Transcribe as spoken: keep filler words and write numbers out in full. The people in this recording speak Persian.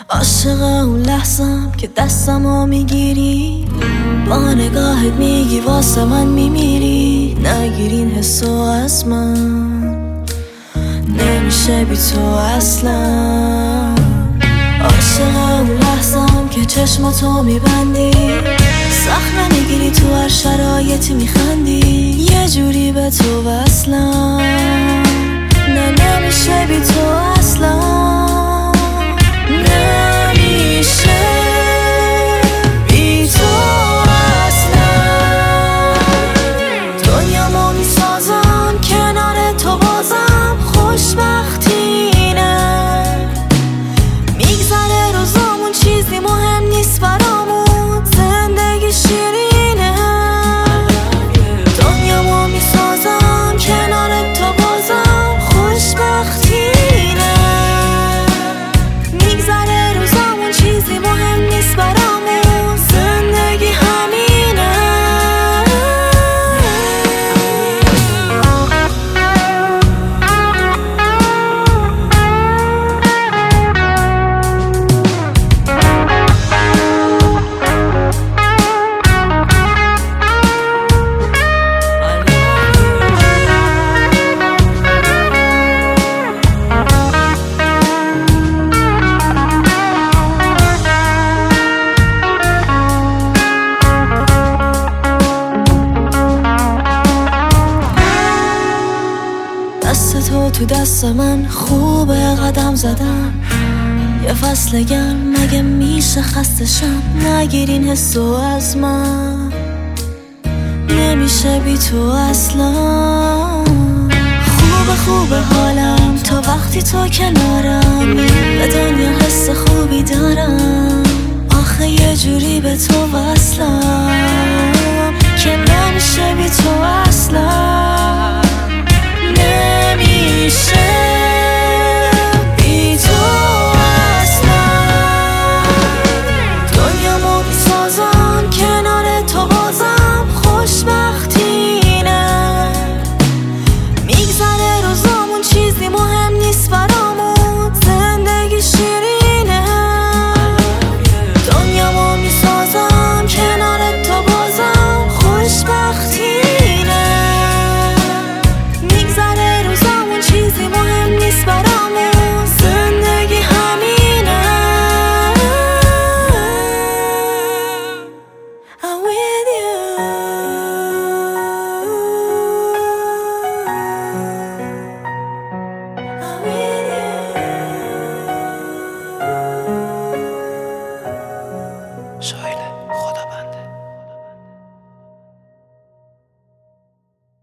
عاشق اون لحظم که دستمو میگیری، با نگاهت میگی واسه من میمیری. نگیرین حسو از من، نمیشه بی تو اصلا. عاشق اون لحظم که چشماتو میبندی، سخت نمیگیری تو هر شرایطی میخندی. یه جوری به تو وصلم، نه نمیشه بی تو اصلا. نمیشه بی تو اصلا. دنیامو میسازم کنار تو، بازم خوشبختینه. میگذره روزامون، چیزی مهم نیست برامون، زندگی شیرینه. دنیامو میسازم کنار تو، بازم خوشبختینه. میگذره روزامون، چیزی مهم نیست برامون، زندگی همینه. دست تو تو دست من، خوبه قدم زدم. یه فصل گرم مگه میشه خستشم. نگیرین حسو از من، نمیشه بی تو اصلا. خوبه خوبه حالم تا وقتی تو کنارم، به دنیا حس خوبی دارم. آخه یه جوری به تو وصلم که نمیشه بی تو اصلا.